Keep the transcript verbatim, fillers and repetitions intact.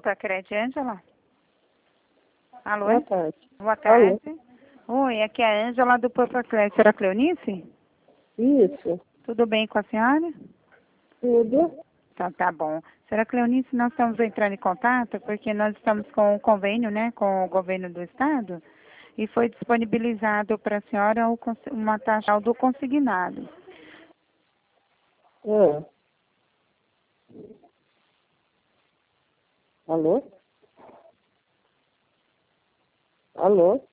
Papacrete, Ângela? Alô? Boa tarde. Boa tarde. Oi, aqui é a Ângela do Papacrete. Será Cleonice? Isso. Tudo bem com a senhora? Tudo. Então tá bom. Senhora Cleonice, nós estamos entrando em contato porque nós estamos com um convênio, né, com o governo do estado e foi disponibilizado para a senhora o cons- uma taxa do consignado. Ah. Alô? Alô?